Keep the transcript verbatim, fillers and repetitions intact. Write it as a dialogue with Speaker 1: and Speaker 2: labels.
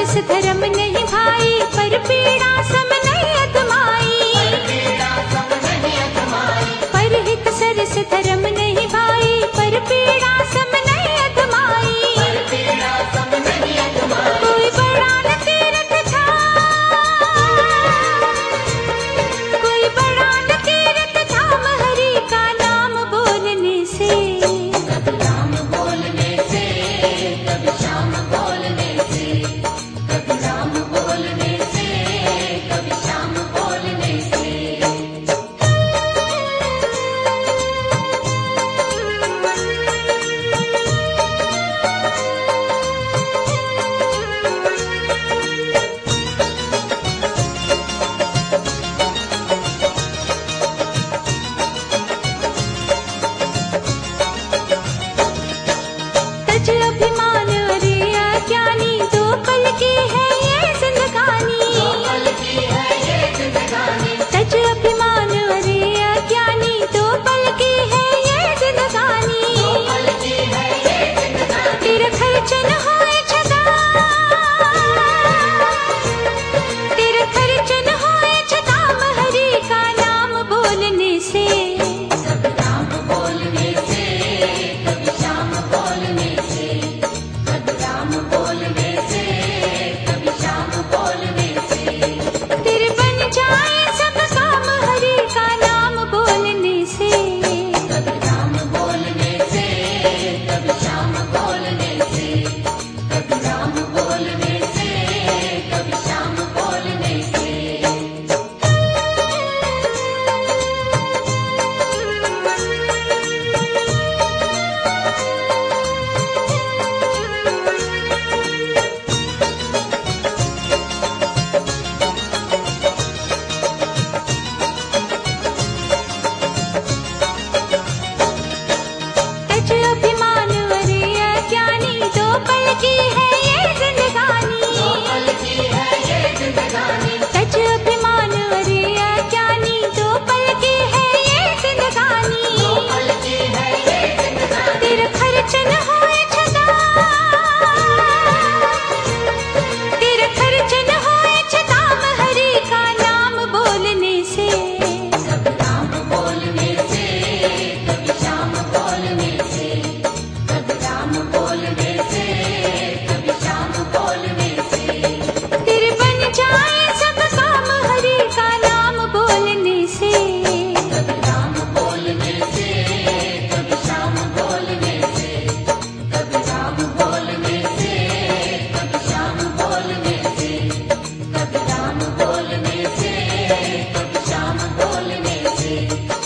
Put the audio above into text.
Speaker 1: सरस धर्म नहीं भाई, पर पीड़ा सम नहीं अधमाई। परहित सरस धर्म नहीं भाई, पर पीड़ा सम नहीं अधमाई। कोई बड़ा न तीर्थ था, कोई बड़ा न तीर्थ धाम हरि का नाम बोलने से।
Speaker 2: कभी राम बोलने से, कभी श्याम बोलने से, कभी राम बोलने से, कभी श्याम बोलने से।
Speaker 1: तज अभिमान अरे अज्ञानी, दो पल की है ये जिंदगानी।
Speaker 2: पल की है ये जिंदगानी,
Speaker 1: तज अभिमान अरे अज्ञानी, दो पल की है ये जिंदगानी।
Speaker 2: पल की है ये जिंदगानी।
Speaker 1: तेरा खर्च न होए छदा, तेरा खर्च न होए छदा हरि का नाम बोलने से।
Speaker 2: कभी राम बोलने से, कभी श्याम बोलने से, कभी राम बोलने से, कभी श्याम बोलने से।
Speaker 1: तेरे बन जाए सब काम हरि का नाम बोलने से।
Speaker 2: कभी राम बोलने से, कभी श्याम बोलने से, कभी राम बोलने से, कभी श्याम बोलने से।
Speaker 1: तज अभिमान अरे अज्ञानी, दो पल की है ये जिंदगानी।
Speaker 2: पल की है ये जिंदगानी,
Speaker 1: तज अभिमान अरे अज्ञानी, दो पल की है ये जिंदगानी।
Speaker 2: पल की है ये जिंदगानी।
Speaker 1: तेरा खर्च न होए छदा, तेरा खर्च न होए छदा हरि का नाम बोलने से।
Speaker 2: कभी राम बोलने से, कभी श्याम बोलने से, कभी राम बोलने से, कभी श्याम बोलने से।
Speaker 1: तेरे बन जाए सब काम हरि का नाम बोलने से।
Speaker 2: कभी राम बोलने से, कभी श्याम बोलने से, कभी राम बोलने से, कभी श्याम बोलने से, कभी राम बोलने से, कभी श्याम बोलने से।